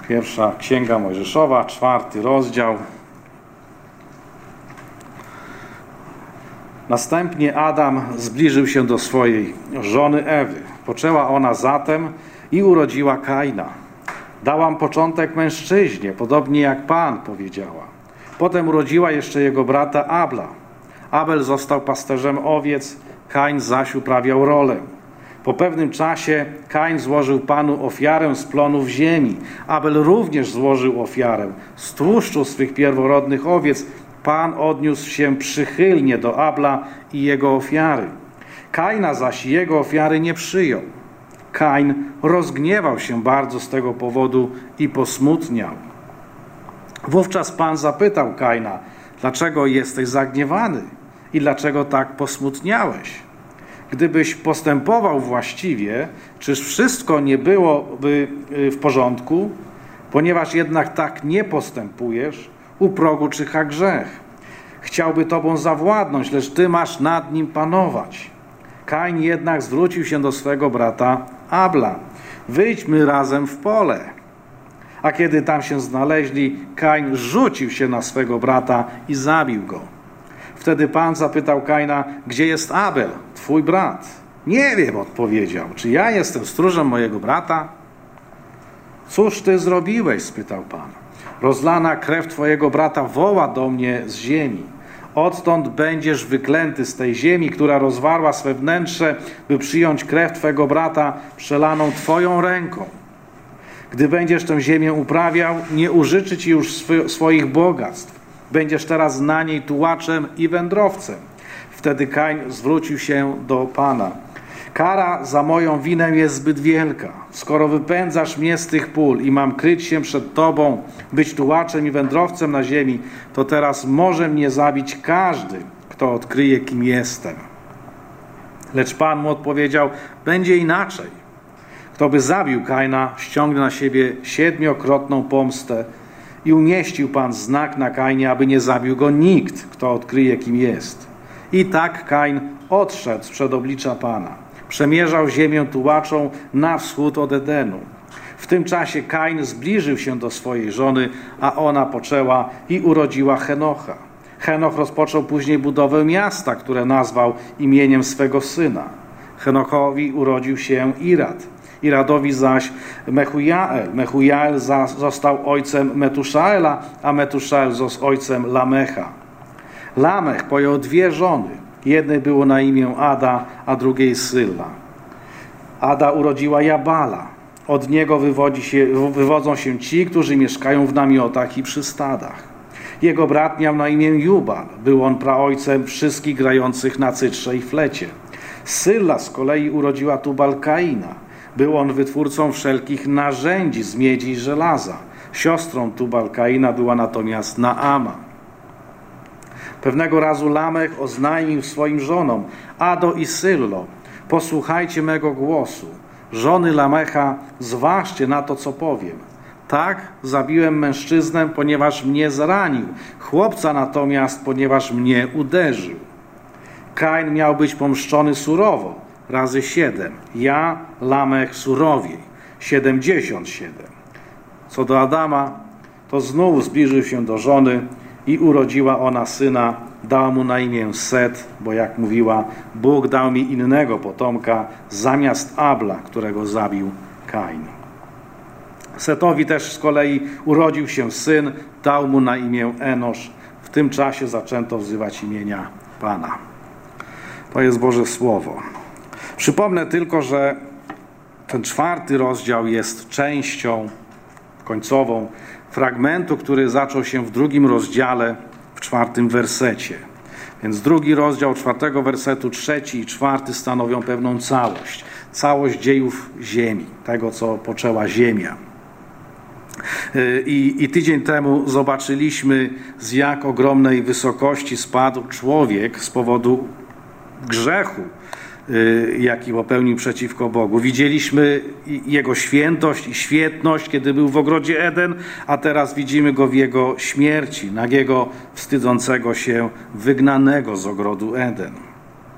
Pierwsza Księga Mojżeszowa, 4 rozdział. Następnie Adam zbliżył się do swojej żony Ewy. Poczęła ona zatem i urodziła Kaina. Dałam początek mężczyźnie, podobnie jak Pan, powiedziała. Potem urodziła jeszcze jego brata Abla. Abel został pasterzem owiec, Kain zaś uprawiał rolę. Po pewnym czasie Kain złożył Panu ofiarę z plonów ziemi. Abel również złożył ofiarę z tłuszczu swych pierworodnych owiec. Pan odniósł się przychylnie do Abla i jego ofiary. Kaina zaś jego ofiary nie przyjął. Kain rozgniewał się bardzo z tego powodu i posmutniał. Wówczas Pan zapytał Kaina: dlaczego jesteś zagniewany i dlaczego tak posmutniałeś? Gdybyś postępował właściwie, czyż wszystko nie byłoby w porządku? Ponieważ jednak tak nie postępujesz, u progu czyha grzech. Chciałby tobą zawładnąć, lecz ty masz nad nim panować. Kain jednak zwrócił się do swego brata Abla: wyjdźmy razem w pole. A kiedy tam się znaleźli, Kain rzucił się na swego brata i zabił go. Wtedy Pan zapytał Kaina: gdzie jest Abel, twój brat? Nie wiem, odpowiedział. Czy ja jestem stróżem mojego brata? Cóż ty zrobiłeś? Spytał Pan. Rozlana krew twojego brata woła do mnie z ziemi. Odtąd będziesz wyklęty z tej ziemi, która rozwarła swe wnętrze, by przyjąć krew twego brata przelaną twoją ręką. Gdy będziesz tę ziemię uprawiał, nie użyczy ci już swoich bogactw. Będziesz teraz na niej tułaczem i wędrowcem. Wtedy Kain zwrócił się do Pana: kara za moją winę jest zbyt wielka. Skoro wypędzasz mnie z tych pól i mam kryć się przed Tobą, być tułaczem i wędrowcem na ziemi, to teraz może mnie zabić każdy, kto odkryje, kim jestem. Lecz Pan mu odpowiedział: będzie inaczej. Kto by zabił Kaina, ściągnie na siebie 7-krotną pomstę. I umieścił Pan znak na Kainie, aby nie zabił go nikt, kto odkryje, kim jest. I tak Kain odszedł sprzed oblicza Pana. Przemierzał ziemię tułaczą na wschód od Edenu. W tym czasie Kain zbliżył się do swojej żony, a ona poczęła i urodziła Henocha. Henoch rozpoczął później budowę miasta, które nazwał imieniem swego syna. Henochowi urodził się Irad. Iradowi zaś Mechujael. Mechujael został ojcem Metuszaela, a Metuszael ojcem Lamecha. Lamech pojął 2 żony. Jednej było na imię Ada, a drugiej Sylla. Ada urodziła Jabala. Od niego wywodzą się ci, którzy mieszkają w namiotach i przy stadach. Jego brat miał na imię Jubal. Był on praojcem wszystkich grających na cytrze i flecie. Sylla z kolei urodziła Tubal-Kaina. Był on wytwórcą wszelkich narzędzi z miedzi i żelaza. Siostrą Tubal-Kaina była natomiast Naama. Pewnego razu Lamech oznajmił swoim żonom: Ado i Syllo, posłuchajcie mego głosu. Żony Lamecha, zważcie na to, co powiem. Tak, zabiłem mężczyznę, ponieważ mnie zranił, chłopca natomiast, ponieważ mnie uderzył. Kain miał być pomszczony surowo, razy 7. Ja, Lamech, surowiej, 77. Co do Adama, to znów zbliżył się do żony i urodziła ona syna. Dała mu na imię Set, bo jak mówiła: Bóg dał mi innego potomka zamiast Abla, którego zabił Kain. Setowi też z kolei urodził się syn, dał mu na imię Enosz. W tym czasie zaczęto wzywać imienia Pana. To jest Boże Słowo. Przypomnę tylko, że ten 4 rozdział jest częścią końcową fragmentu, który zaczął się w 2 rozdziale, w 4 wersecie. Więc 2 rozdział 4 wersetu, 3 i 4 stanowią pewną całość. Całość dziejów ziemi, tego, co poczęła ziemia. I tydzień temu zobaczyliśmy, z jak ogromnej wysokości spadł człowiek z powodu grzechu, jaki popełnił przeciwko Bogu. Widzieliśmy Jego świętość i świetność, kiedy był w ogrodzie Eden, a teraz widzimy Go w Jego śmierci, nagiego, wstydzącego się, wygnanego z ogrodu Eden.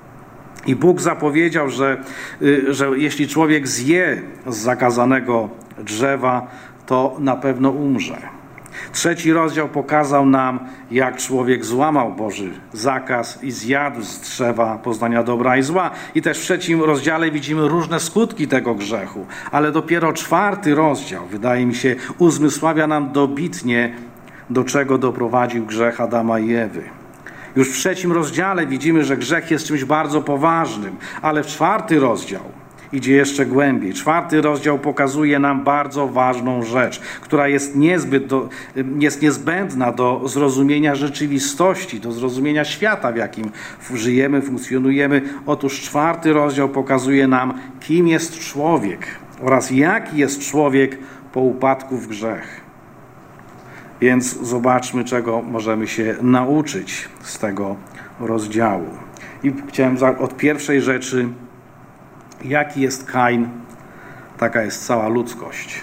I Bóg zapowiedział, że jeśli człowiek zje z zakazanego drzewa, to na pewno umrze. 3 rozdział pokazał nam, jak człowiek złamał Boży zakaz i zjadł z drzewa poznania dobra i zła. I też w 3 rozdziale widzimy różne skutki tego grzechu. Ale dopiero 4 rozdział, wydaje mi się, uzmysławia nam dobitnie, do czego doprowadził grzech Adama i Ewy. Już w 3 rozdziale widzimy, że grzech jest czymś bardzo poważnym, ale w 4 rozdział idzie jeszcze głębiej. 4 rozdział pokazuje nam bardzo ważną rzecz, która jest niezbędna do zrozumienia rzeczywistości, do zrozumienia świata, w jakim żyjemy, funkcjonujemy. Otóż 4 rozdział pokazuje nam, kim jest człowiek oraz jaki jest człowiek po upadku w grzech. Więc zobaczmy, czego możemy się nauczyć z tego rozdziału. I chciałem od pierwszej rzeczy, jaki jest Kain, taka jest cała ludzkość.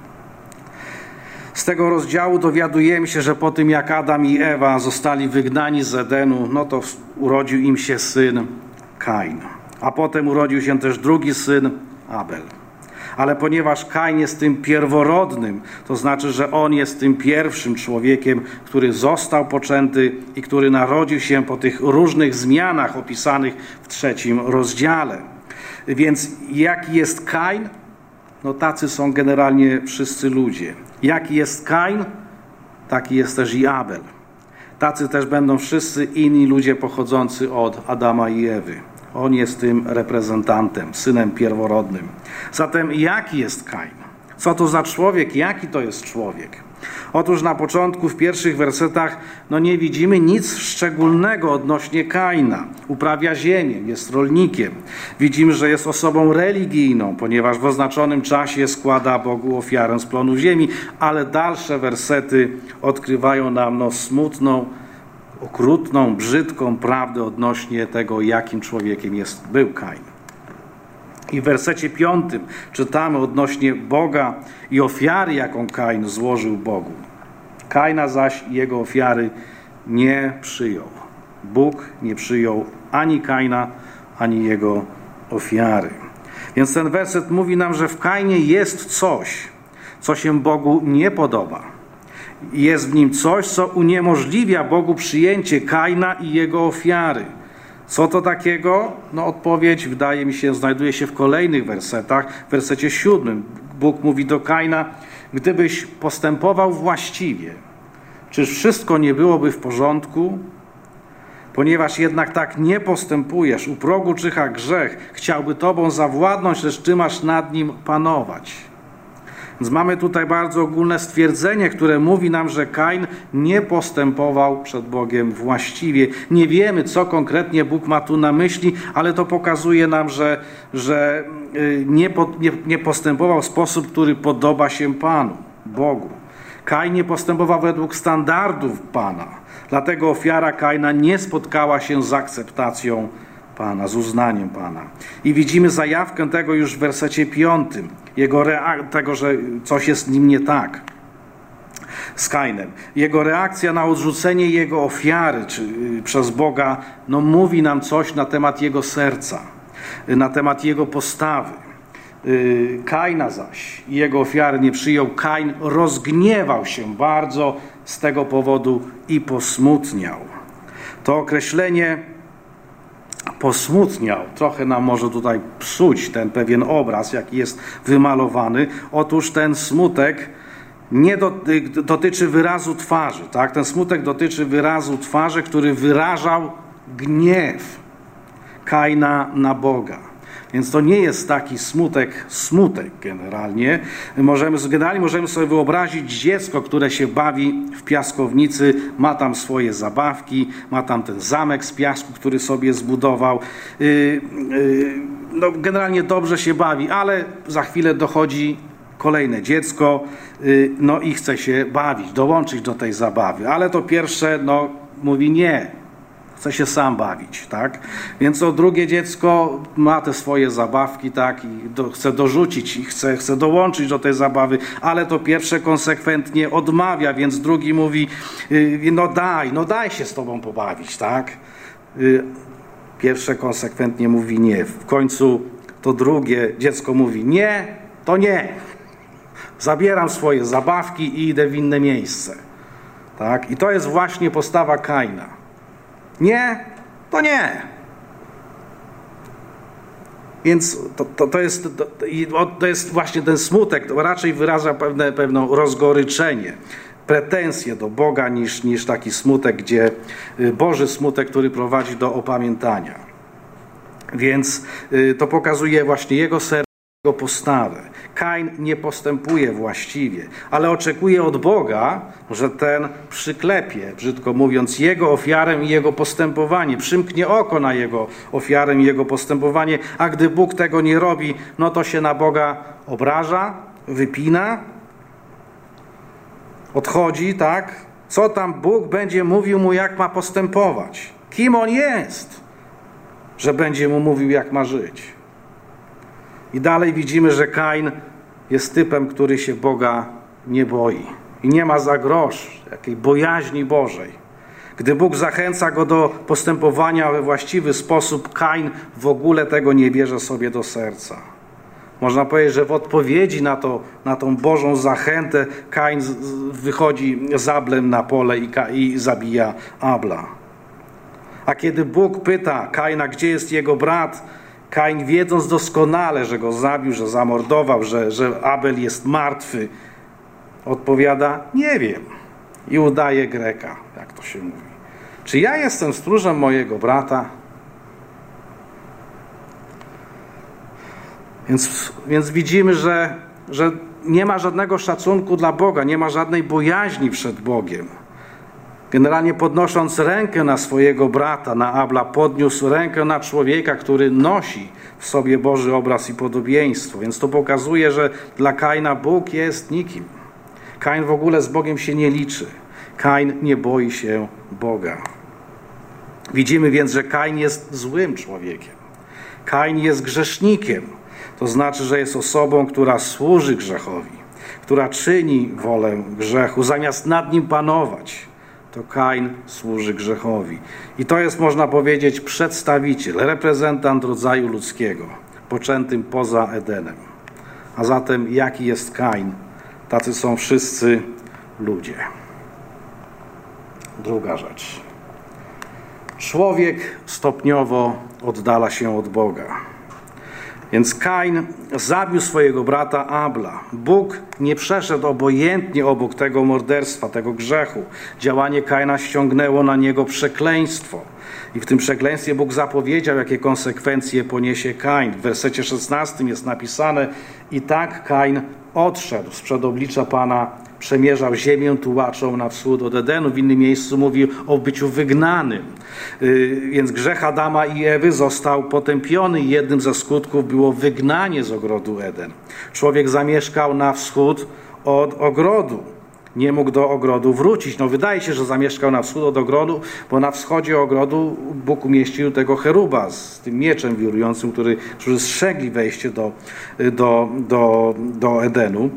Z tego rozdziału dowiadujemy się, że po tym jak Adam i Ewa zostali wygnani z Edenu, no to urodził im się syn Kain. A potem urodził się też drugi syn Abel. Ale ponieważ Kain jest tym pierworodnym, to znaczy, że on jest tym pierwszym człowiekiem, który został poczęty i który narodził się po tych różnych zmianach opisanych w 3 rozdziale. Więc jaki jest Kain? No tacy są generalnie wszyscy ludzie. Jaki jest Kain? Taki jest też i Abel. Tacy też będą wszyscy inni ludzie pochodzący od Adama i Ewy. On jest tym reprezentantem, synem pierworodnym. Zatem jaki jest Kain? Co to za człowiek? Jaki to jest człowiek? Otóż na początku, w pierwszych wersetach, nie widzimy nic szczególnego odnośnie Kaina. Uprawia ziemię, jest rolnikiem. Widzimy, że jest osobą religijną, ponieważ w oznaczonym czasie składa Bogu ofiarę z plonów ziemi, ale dalsze wersety odkrywają nam smutną, okrutną, brzydką prawdę odnośnie tego, jakim człowiekiem był Kain. I w wersecie 5 czytamy odnośnie Boga i ofiary, jaką Kain złożył Bogu. Kaina zaś i jego ofiary nie przyjął. Bóg nie przyjął ani Kaina, ani jego ofiary. Więc ten werset mówi nam, że w Kainie jest coś, co się Bogu nie podoba. Jest w nim coś, co uniemożliwia Bogu przyjęcie Kaina i jego ofiary. Co to takiego? Odpowiedź, wydaje mi się, znajduje się w kolejnych wersetach. W wersecie 7 Bóg mówi do Kaina: gdybyś postępował właściwie, czyż wszystko nie byłoby w porządku? Ponieważ jednak tak nie postępujesz, u progu czyha grzech, chciałby tobą zawładnąć, lecz ty masz nad nim panować. Więc mamy tutaj bardzo ogólne stwierdzenie, które mówi nam, że Kain nie postępował przed Bogiem właściwie. Nie wiemy, co konkretnie Bóg ma tu na myśli, ale to pokazuje nam, że nie postępował w sposób, który podoba się Panu, Bogu. Kain nie postępował według standardów Pana. Dlatego ofiara Kaina nie spotkała się z akceptacją Pana, z uznaniem Pana. I widzimy zajawkę tego już w wersecie 5. Tego, że coś jest z nim nie tak. Z Kainem. Jego reakcja na odrzucenie jego ofiary przez Boga mówi nam coś na temat jego serca, na temat jego postawy. Kaina zaś i jego ofiary nie przyjął. Kain rozgniewał się bardzo z tego powodu i posmutniał. To określenie posmutniał trochę nam może tutaj psuć ten pewien obraz, jaki jest wymalowany. Otóż ten smutek nie dotyczy wyrazu twarzy. Tak? Ten smutek dotyczy wyrazu twarzy, który wyrażał gniew Kaina na Boga. Więc to nie jest taki smutek generalnie. Generalnie możemy sobie wyobrazić dziecko, które się bawi w piaskownicy, ma tam swoje zabawki, ma tam ten zamek z piasku, który sobie zbudował. Generalnie dobrze się bawi, ale za chwilę dochodzi kolejne dziecko, i chce się bawić, dołączyć do tej zabawy. Ale to pierwsze, mówi nie. Chce się sam bawić, tak? Więc to drugie dziecko ma te swoje zabawki, tak? I chce dorzucić i chce dołączyć do tej zabawy, ale to pierwsze konsekwentnie odmawia, więc drugi mówi: daj się z tobą pobawić, tak? Pierwsze konsekwentnie mówi nie. W końcu to drugie dziecko mówi: nie, to nie. Zabieram swoje zabawki i idę w inne miejsce. Tak? I to jest właśnie postawa Kaina. Nie, to nie. Więc to jest właśnie ten smutek, to raczej wyraża pewną rozgoryczenie, pretensje do Boga niż taki smutek, Boży smutek, który prowadzi do opamiętania. Więc to pokazuje właśnie jego serce, jego postawę. Kain nie postępuje właściwie, ale oczekuje od Boga, że ten przyklepie, brzydko mówiąc, jego ofiarę i jego postępowanie, przymknie oko na jego ofiarę i jego postępowanie, a gdy Bóg tego nie robi, no to się na Boga obraża, wypina, odchodzi, tak? Co tam Bóg będzie mówił mu, jak ma postępować? Kim on jest, że będzie mu mówił, jak ma żyć? I dalej widzimy, że Kain jest typem, który się Boga nie boi. I nie ma za grosz jakiej bojaźni Bożej. Gdy Bóg zachęca go do postępowania we właściwy sposób, Kain w ogóle tego nie bierze sobie do serca. Można powiedzieć, że w odpowiedzi na tą Bożą zachętę Kain wychodzi z Ablem na pole i zabija Abla. A kiedy Bóg pyta Kaina, gdzie jest jego brat, Kain, wiedząc doskonale, że go zabił, że zamordował, że Abel jest martwy, odpowiada, nie wiem. I udaje Greka, jak to się mówi. Czy ja jestem stróżem mojego brata? Więc widzimy, że nie ma żadnego szacunku dla Boga, nie ma żadnej bojaźni przed Bogiem. Generalnie podnosząc rękę na swojego brata, na Abla, podniósł rękę na człowieka, który nosi w sobie Boży obraz i podobieństwo. Więc to pokazuje, że dla Kaina Bóg jest nikim. Kain w ogóle z Bogiem się nie liczy. Kain nie boi się Boga. Widzimy więc, że Kain jest złym człowiekiem. Kain jest grzesznikiem. To znaczy, że jest osobą, która służy grzechowi, która czyni wolę grzechu, zamiast nad nim panować. To Kain służy grzechowi. I to jest, można powiedzieć, przedstawiciel, reprezentant rodzaju ludzkiego, poczętym poza Edenem. A zatem jaki jest Kain? Tacy są wszyscy ludzie. Druga rzecz. Człowiek stopniowo oddala się od Boga. Więc Kain zabił swojego brata Abla. Bóg nie przeszedł obojętnie obok tego morderstwa, tego grzechu. Działanie Kaina ściągnęło na niego przekleństwo. I w tym przekleństwie Bóg zapowiedział, jakie konsekwencje poniesie Kain. W wersecie 16 jest napisane: i tak Kain odszedł sprzed oblicza Pana, przemierzał ziemię tułaczą na wschód od Edenu. W innym miejscu mówi o byciu wygnanym. Więc grzech Adama i Ewy został potępiony i jednym ze skutków było wygnanie z ogrodu Eden. Człowiek zamieszkał na wschód od ogrodu. Nie mógł do ogrodu wrócić. No wydaje się, że zamieszkał na wschód od ogrodu, bo na wschodzie ogrodu Bóg umieścił tego cheruba z tym mieczem wirującym, którzy strzegli wejście do Edenu.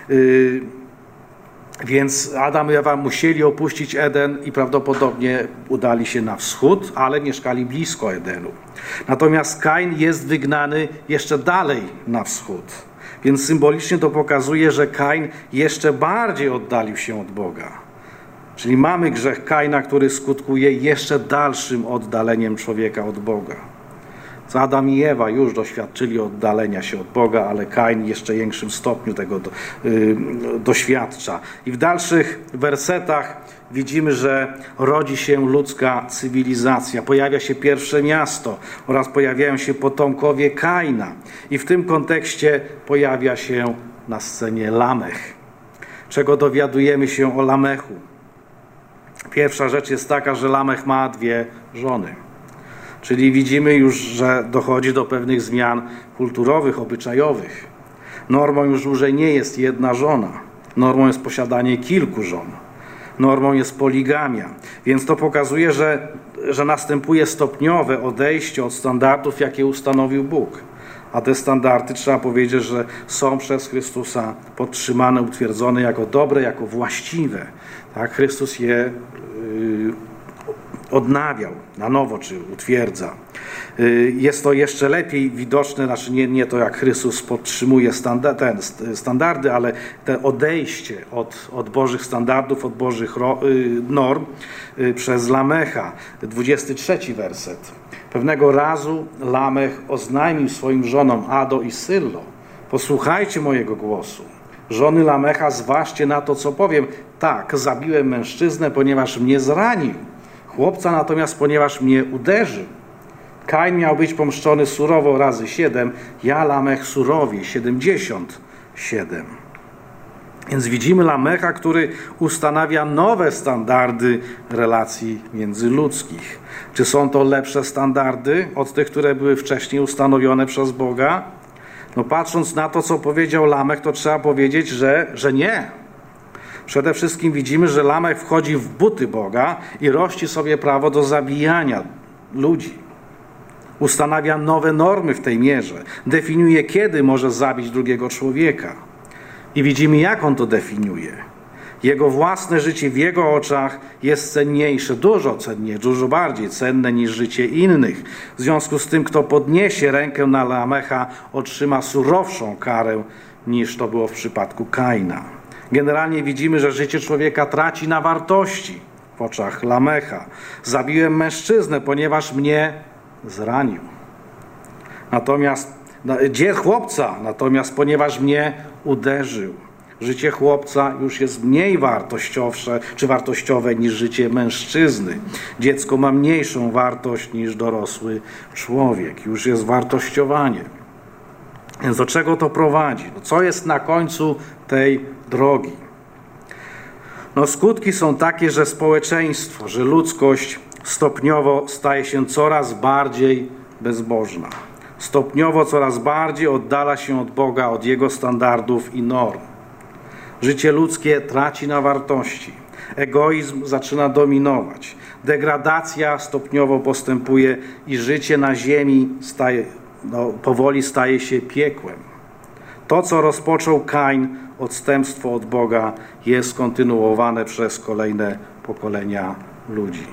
Więc Adam i Ewa musieli opuścić Eden i prawdopodobnie udali się na wschód, ale mieszkali blisko Edenu. Natomiast Kain jest wygnany jeszcze dalej na wschód. Więc symbolicznie to pokazuje, że Kain jeszcze bardziej oddalił się od Boga. Czyli mamy grzech Kaina, który skutkuje jeszcze dalszym oddaleniem człowieka od Boga. Adam i Ewa już doświadczyli oddalenia się od Boga, ale Kain w jeszcze większym stopniu tego doświadcza. I w dalszych wersetach widzimy, że rodzi się ludzka cywilizacja. Pojawia się pierwsze miasto oraz pojawiają się potomkowie Kaina. I w tym kontekście pojawia się na scenie Lamech. Czego dowiadujemy się o Lamechu? Pierwsza rzecz jest taka, że Lamech ma 2 żony. Czyli widzimy już, że dochodzi do pewnych zmian kulturowych, obyczajowych. Normą już dłużej nie jest 1 żona. Normą jest posiadanie kilku żon. Normą jest poligamia. Więc to pokazuje, że następuje stopniowe odejście od standardów, jakie ustanowił Bóg. A te standardy, trzeba powiedzieć, że są przez Chrystusa podtrzymane, utwierdzone jako dobre, jako właściwe. Tak? Chrystus je odnawiał na nowo, czy utwierdza. Jest to jeszcze lepiej widoczne, znaczy nie to jak Chrystus podtrzymuje standardy, ale te odejście od Bożych standardów, od Bożych norm przez Lamecha. 23 werset. Pewnego razu Lamech oznajmił swoim żonom Ado i Syllo: posłuchajcie mojego głosu. Żony Lamecha, zważcie na to, co powiem. Tak, zabiłem mężczyznę, ponieważ mnie zranił. Chłopca natomiast, ponieważ mnie uderzył. Kain miał być pomszczony surowo razy 7, ja Lamech surowiej 77. Więc widzimy Lamecha, który ustanawia nowe standardy relacji międzyludzkich. Czy są to lepsze standardy od tych, które były wcześniej ustanowione przez Boga? No patrząc na to, co powiedział Lamech, to trzeba powiedzieć, że nie. Przede wszystkim widzimy, że Lamech wchodzi w buty Boga i rości sobie prawo do zabijania ludzi. Ustanawia nowe normy w tej mierze. Definiuje, kiedy może zabić drugiego człowieka. I widzimy, jak on to definiuje. Jego własne życie w jego oczach jest cenniejsze, dużo bardziej cenne niż życie innych. W związku z tym, kto podniesie rękę na Lamecha, otrzyma surowszą karę, niż to było w przypadku Kaina. Generalnie widzimy, że życie człowieka traci na wartości w oczach Lamecha. Zabiłem mężczyznę, ponieważ mnie zranił. Natomiast ponieważ mnie uderzył. Życie chłopca już jest mniej wartościowe niż życie mężczyzny. Dziecko ma mniejszą wartość niż dorosły człowiek. Już jest wartościowanie. Więc do czego to prowadzi? Co jest na końcu tej drogi? Skutki są takie, że społeczeństwo, że ludzkość stopniowo staje się coraz bardziej bezbożna. Stopniowo coraz bardziej oddala się od Boga, od Jego standardów i norm. Życie ludzkie traci na wartości. Egoizm zaczyna dominować. Degradacja stopniowo postępuje i życie na ziemi powoli staje się piekłem. To, co rozpoczął Kain, odstępstwo od Boga, jest kontynuowane przez kolejne pokolenia ludzi.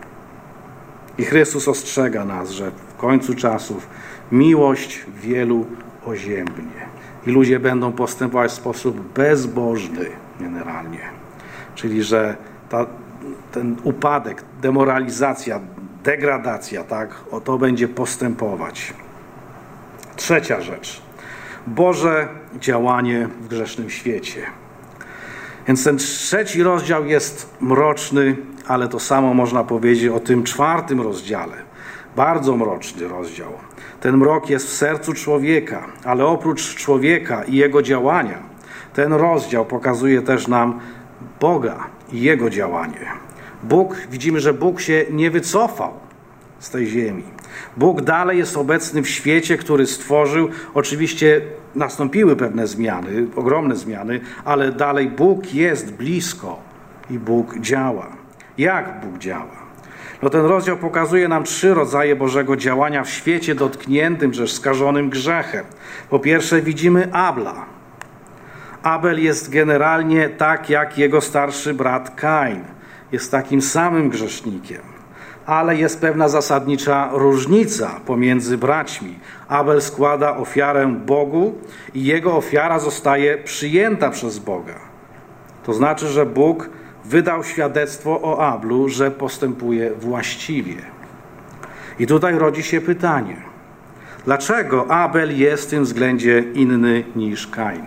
I Chrystus ostrzega nas, że w końcu czasów miłość wielu oziębnie. I ludzie będą postępować w sposób bezbożny generalnie. Czyli, że ten upadek, demoralizacja, degradacja, to będzie postępować. Trzecia rzecz. Boże działanie w grzesznym świecie. Więc ten 3 rozdział jest mroczny, ale to samo można powiedzieć o tym 4 rozdziale. Bardzo mroczny rozdział. Ten mrok jest w sercu człowieka, ale oprócz człowieka i jego działania, ten rozdział pokazuje też nam Boga i Jego działanie. Widzimy, że Bóg się nie wycofał z tej ziemi. Bóg dalej jest obecny w świecie, który stworzył. Oczywiście nastąpiły pewne zmiany, ogromne zmiany, ale dalej Bóg jest blisko i Bóg działa. Jak Bóg działa? Ten rozdział pokazuje nam 3 rodzaje Bożego działania w świecie dotkniętym, skażonym grzechem. Po pierwsze widzimy Abla. Abel jest generalnie tak jak jego starszy brat Kain. Jest takim samym grzesznikiem. Ale jest pewna zasadnicza różnica pomiędzy braćmi. Abel składa ofiarę Bogu i jego ofiara zostaje przyjęta przez Boga. To znaczy, że Bóg wydał świadectwo o Ablu, że postępuje właściwie. I tutaj rodzi się pytanie. Dlaczego Abel jest w tym względzie inny niż Kain?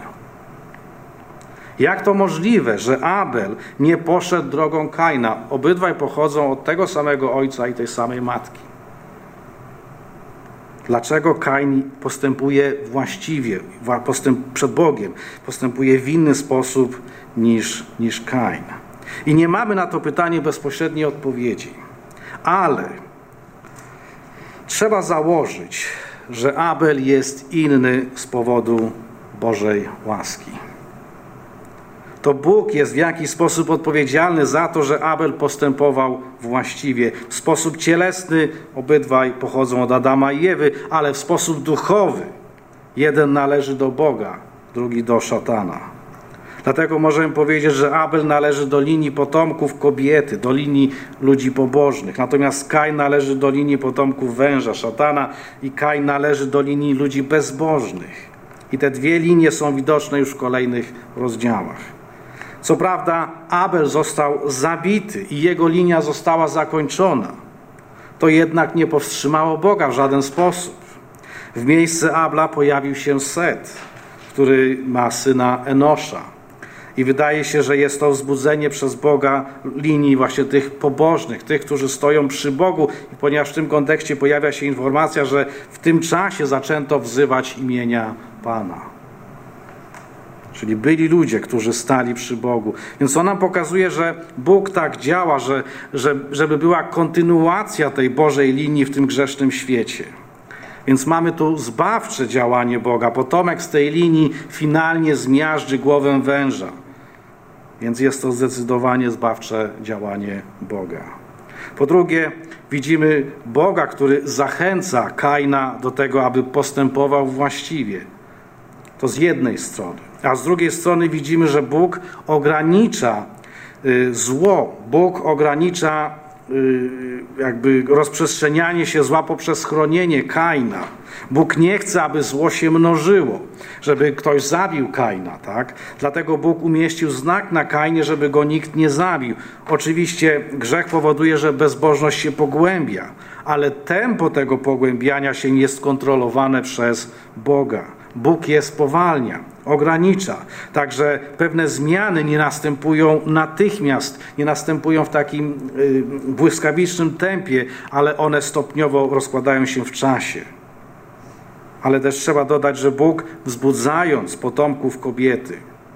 Jak to możliwe, że Abel nie poszedł drogą Kaina? Obydwaj pochodzą od tego samego ojca i tej samej matki. Dlaczego Kain postępuje właściwie, przed Bogiem, postępuje w inny sposób niż Kain? I nie mamy na to pytanie bezpośredniej odpowiedzi. Ale trzeba założyć, że Abel jest inny z powodu Bożej łaski. To Bóg jest w jakiś sposób odpowiedzialny za to, że Abel postępował właściwie. W sposób cielesny obydwaj pochodzą od Adama i Ewy, ale w sposób duchowy jeden należy do Boga, drugi do szatana. Dlatego możemy powiedzieć, że Abel należy do linii potomków kobiety, do linii ludzi pobożnych. Natomiast Kain należy do linii potomków węża, szatana, i Kain należy do linii ludzi bezbożnych. I te dwie linie są widoczne już w kolejnych rozdziałach. Co prawda Abel został zabity i jego linia została zakończona. To jednak nie powstrzymało Boga w żaden sposób. W miejsce Abla pojawił się Set, który ma syna Enosza. I wydaje się, że jest to wzbudzenie przez Boga linii właśnie tych pobożnych, tych, którzy stoją przy Bogu. I ponieważ w tym kontekście pojawia się informacja, że w tym czasie zaczęto wzywać imienia Pana. Czyli byli ludzie, którzy stali przy Bogu. Więc on nam pokazuje, że Bóg tak działa, żeby była kontynuacja tej Bożej linii w tym grzesznym świecie. Więc mamy tu zbawcze działanie Boga. Potomek z tej linii finalnie zmiażdży głowę węża. Więc jest to zdecydowanie zbawcze działanie Boga. Po drugie, widzimy Boga, który zachęca Kaina do tego, aby postępował właściwie. To z jednej strony. A z drugiej strony widzimy, że Bóg ogranicza zło. Bóg ogranicza jakby rozprzestrzenianie się zła poprzez chronienie Kaina. Bóg nie chce, aby zło się mnożyło, żeby ktoś zabił Kaina, tak? Dlatego Bóg umieścił znak na Kainie, żeby go nikt nie zabił. Oczywiście grzech powoduje, że bezbożność się pogłębia, ale tempo tego pogłębiania się nie jest kontrolowane przez Boga. Bóg je spowalnia, ogranicza. Także pewne zmiany nie następują natychmiast, nie następują w takim błyskawicznym tempie, ale one stopniowo rozkładają się w czasie. Ale też trzeba dodać, że Bóg, wzbudzając potomków kobiety,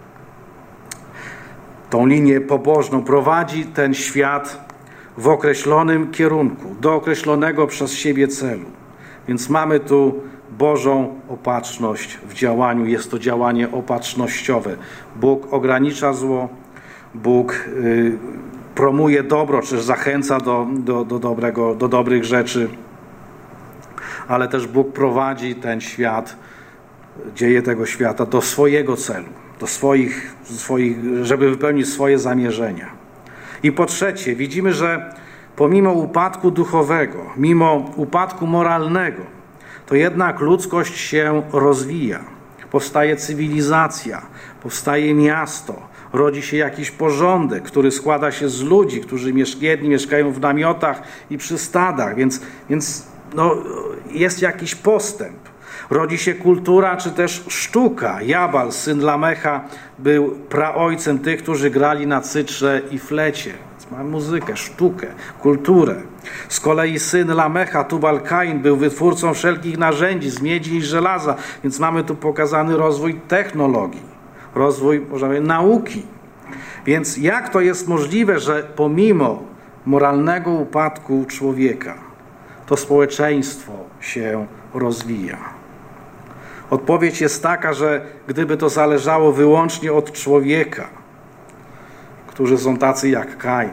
tą linię pobożną, prowadzi ten świat w określonym kierunku, do określonego przez siebie celu. Więc mamy tu Bożą opatrzność w działaniu. Jest to działanie opatrznościowe. Bóg ogranicza zło, Bóg promuje dobro, czy zachęca do dobrych rzeczy, ale też Bóg prowadzi ten świat, dzieje tego świata do swojego celu, do swoich, żeby wypełnić swoje zamierzenia. I po trzecie, widzimy, że pomimo upadku duchowego, mimo upadku moralnego, to jednak ludzkość się rozwija. Powstaje cywilizacja, powstaje miasto, rodzi się jakiś porządek, który składa się z ludzi, którzy jedni mieszkają w namiotach i przy stadach, więc jest jakiś postęp. Rodzi się kultura czy też sztuka. Jabal, syn Lamecha, był praojcem tych, którzy grali na cytrze i flecie. Mamy muzykę, sztukę, kulturę. Z kolei syn Lamecha, Tubal-Kain, był wytwórcą wszelkich narzędzi z miedzi i żelaza, więc mamy tu pokazany rozwój technologii, rozwój, można powiedzieć, nauki. Więc jak to jest możliwe, że pomimo moralnego upadku człowieka, to społeczeństwo się rozwija? Odpowiedź jest taka, że gdyby to zależało wyłącznie od człowieka, którzy są tacy jak Kain,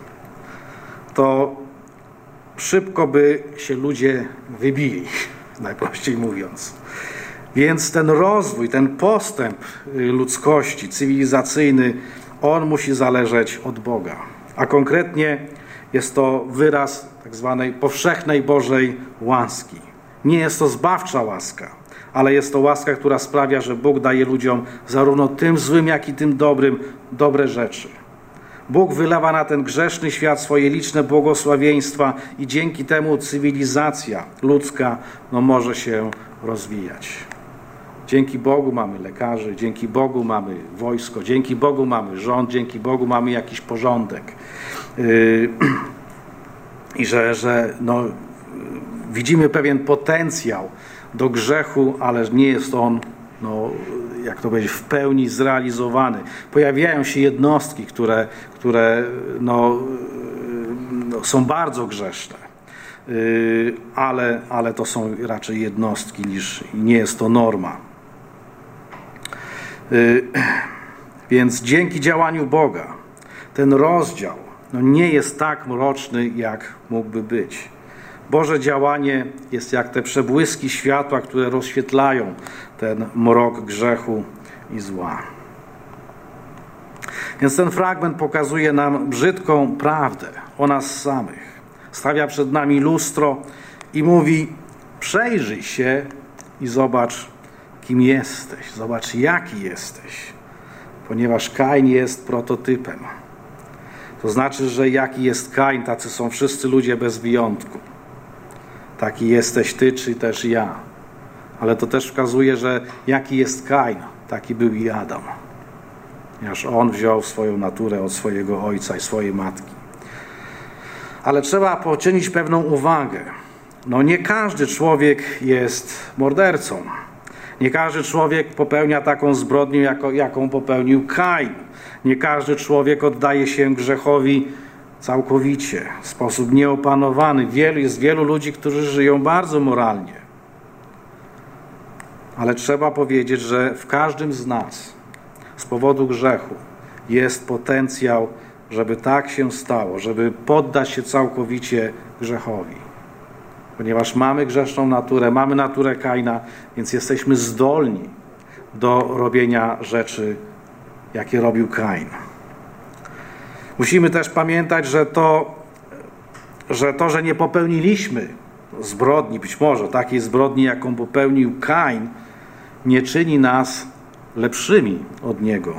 to szybko by się ludzie wybili, najprościej mówiąc. Więc ten rozwój, ten postęp ludzkości cywilizacyjny, on musi zależeć od Boga. A konkretnie jest to wyraz tak zwanej powszechnej Bożej łaski. Nie jest to zbawcza łaska, ale jest to łaska, która sprawia, że Bóg daje ludziom zarówno tym złym, jak i tym dobrym dobre rzeczy. Bóg wylewa na ten grzeszny świat swoje liczne błogosławieństwa i dzięki temu cywilizacja ludzka może się rozwijać. Dzięki Bogu mamy lekarzy, dzięki Bogu mamy wojsko, dzięki Bogu mamy rząd, dzięki Bogu mamy jakiś porządek. I że widzimy pewien potencjał do grzechu, ale nie jest on, jak to powiedzieć, w pełni zrealizowany. Pojawiają się jednostki, które są bardzo grzeszne, ale to są raczej jednostki, niż nie jest to norma. Więc dzięki działaniu Boga ten rozdział nie jest tak mroczny, jak mógłby być. Boże działanie jest jak te przebłyski światła, które rozświetlają ten mrok grzechu i zła. Więc ten fragment pokazuje nam brzydką prawdę o nas samych. Stawia przed nami lustro i mówi: przejrzyj się i zobacz, kim jesteś. Zobacz, jaki jesteś. Ponieważ Kain jest prototypem. To znaczy, że jaki jest Kain, tacy są wszyscy ludzie bez wyjątku. Taki jesteś ty, czy też ja. Ale to też wskazuje, że jaki jest Kain, taki był i Adam. Ponieważ on wziął swoją naturę od swojego ojca i swojej matki. Ale trzeba poczynić pewną uwagę. Nie każdy człowiek jest mordercą. Nie każdy człowiek popełnia taką zbrodnię, jaką popełnił Kain. Nie każdy człowiek oddaje się grzechowi całkowicie, w sposób nieopanowany. Jest wielu ludzi, którzy żyją bardzo moralnie. Ale trzeba powiedzieć, że w każdym z nas z powodu grzechu jest potencjał, żeby tak się stało, żeby poddać się całkowicie grzechowi. Ponieważ mamy grzeszną naturę, mamy naturę Kaina, więc jesteśmy zdolni do robienia rzeczy, jakie robił Kain. Musimy też pamiętać, że nie popełniliśmy zbrodni, być może takiej zbrodni, jaką popełnił Kain, nie czyni nas lepszymi od niego.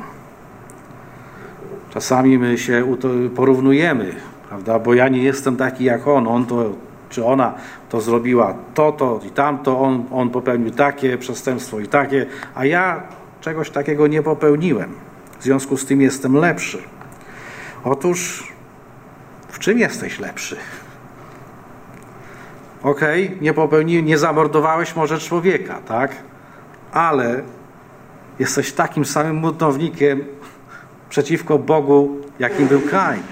Czasami my się porównujemy, prawda? Bo ja nie jestem taki jak on to, czy ona to zrobiła to i tamto, on popełnił takie przestępstwo i takie, a ja czegoś takiego nie popełniłem. W związku z tym jestem lepszy. Otóż w czym jesteś lepszy? Nie zamordowałeś może człowieka, tak? Ale jesteś takim samym buntownikiem przeciwko Bogu, jakim był Kain.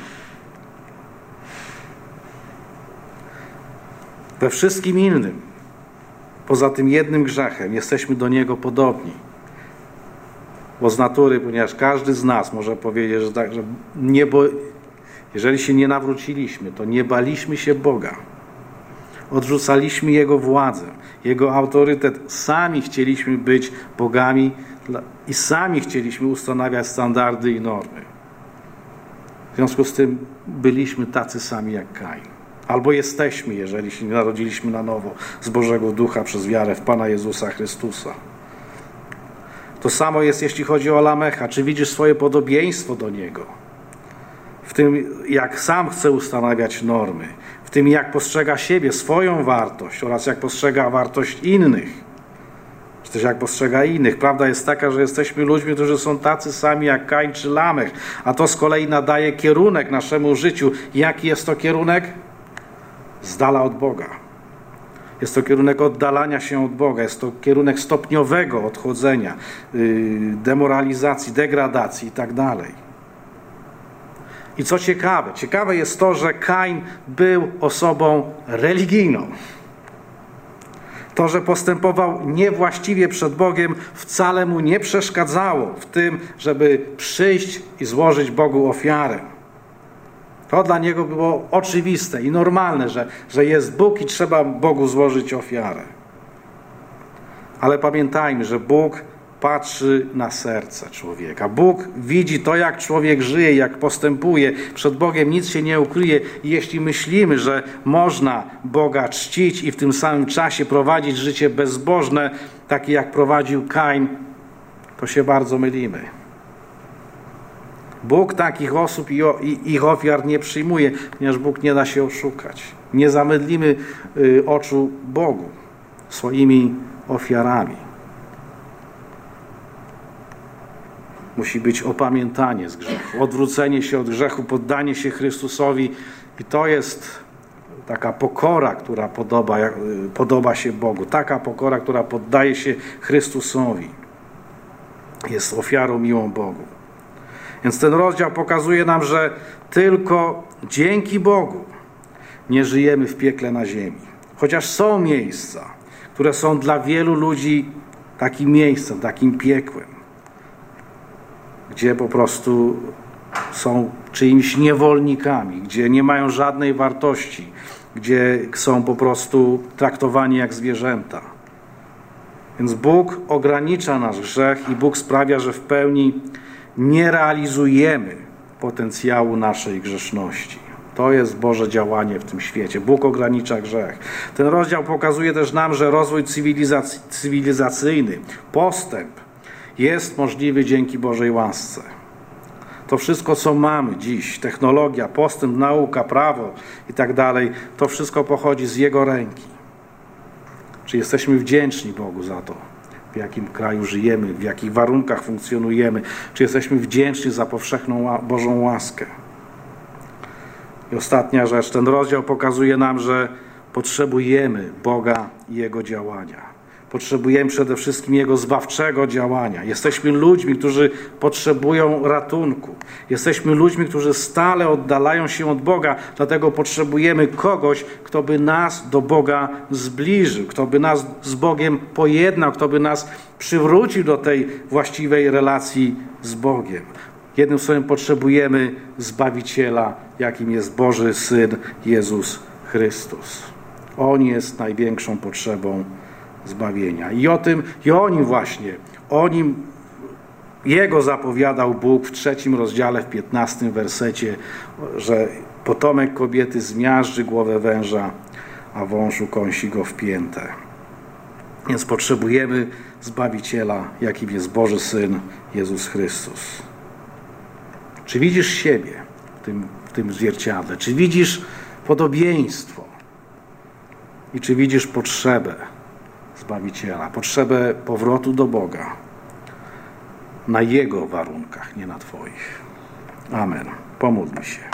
We wszystkim innym, poza tym jednym grzechem, jesteśmy do niego podobni. Bo z natury, ponieważ każdy z nas może powiedzieć, że tak, że jeżeli się nie nawróciliśmy, to nie baliśmy się Boga. Odrzucaliśmy Jego władzę, Jego autorytet. Sami chcieliśmy być bogami i sami chcieliśmy ustanawiać standardy i normy. W związku z tym byliśmy tacy sami jak Kain. Albo jesteśmy, jeżeli się nie narodziliśmy na nowo z Bożego Ducha przez wiarę w Pana Jezusa Chrystusa. To samo jest, jeśli chodzi o Lamecha. Czy widzisz swoje podobieństwo do niego? W tym, jak sam chce ustanawiać normy. W tym, jak postrzega siebie, swoją wartość oraz jak postrzega wartość innych. Czy też jak postrzega innych. Prawda jest taka, że jesteśmy ludźmi, którzy są tacy sami jak Kain czy Lamech. A to z kolei nadaje kierunek naszemu życiu. Jaki jest to kierunek? Z dala od Boga. Jest to kierunek oddalania się od Boga. Jest to kierunek stopniowego odchodzenia, demoralizacji, degradacji i tak dalej. I co ciekawe jest to, że Kain był osobą religijną. To, że postępował niewłaściwie przed Bogiem, wcale mu nie przeszkadzało w tym, żeby przyjść i złożyć Bogu ofiarę. To dla niego było oczywiste i normalne, że jest Bóg i trzeba Bogu złożyć ofiarę. Ale pamiętajmy, że Bóg patrzy na serce człowieka. Bóg widzi to, jak człowiek żyje, jak postępuje. Przed Bogiem nic się nie ukryje. I jeśli myślimy, że można Boga czcić i w tym samym czasie prowadzić życie bezbożne, takie jak prowadził Kain, to się bardzo mylimy. Bóg takich osób i ich ofiar nie przyjmuje, ponieważ Bóg nie da się oszukać. Nie zamydlimy oczu Bogu swoimi ofiarami. Musi być opamiętanie z grzechu, odwrócenie się od grzechu, poddanie się Chrystusowi. I to jest taka pokora, która podoba się Bogu. Taka pokora, która poddaje się Chrystusowi. Jest ofiarą miłą Bogu. Więc ten rozdział pokazuje nam, że tylko dzięki Bogu nie żyjemy w piekle na ziemi. Chociaż są miejsca, które są dla wielu ludzi takim miejscem, takim piekłem, gdzie po prostu są czyimiś niewolnikami, gdzie nie mają żadnej wartości, gdzie są po prostu traktowani jak zwierzęta. Więc Bóg ogranicza nasz grzech i Bóg sprawia, że w pełni nie realizujemy potencjału naszej grzeszności. To jest Boże działanie w tym świecie. Bóg ogranicza grzech. Ten rozdział pokazuje też nam, że rozwój cywilizacyjny, postęp jest możliwy dzięki Bożej łasce. To wszystko, co mamy dziś, technologia, postęp, nauka, prawo i tak dalej, to wszystko pochodzi z Jego ręki. Czy jesteśmy wdzięczni Bogu za to, w jakim kraju żyjemy, w jakich warunkach funkcjonujemy? Czy jesteśmy wdzięczni za powszechną Bożą łaskę? I ostatnia rzecz, ten rozdział pokazuje nam, że potrzebujemy Boga i Jego działania. Potrzebujemy przede wszystkim Jego zbawczego działania. Jesteśmy ludźmi, którzy potrzebują ratunku. Jesteśmy ludźmi, którzy stale oddalają się od Boga, dlatego potrzebujemy kogoś, kto by nas do Boga zbliżył, kto by nas z Bogiem pojednał, kto by nas przywrócił do tej właściwej relacji z Bogiem. Jednym słowem potrzebujemy Zbawiciela, jakim jest Boży Syn Jezus Chrystus. On jest największą potrzebą zbawienia. I o nim Jego zapowiadał Bóg w 3 rozdziale, w 15 wersecie, że potomek kobiety zmiażdży głowę węża, a wąż ukąsi go w piętę. Więc potrzebujemy Zbawiciela, jakim jest Boży Syn Jezus Chrystus. Czy widzisz siebie w tym zwierciadle? Czy widzisz podobieństwo? I czy widzisz potrzebę Zbawiciela, potrzebę powrotu do Boga na Jego warunkach, nie na Twoich? Amen. Pomódlmy się.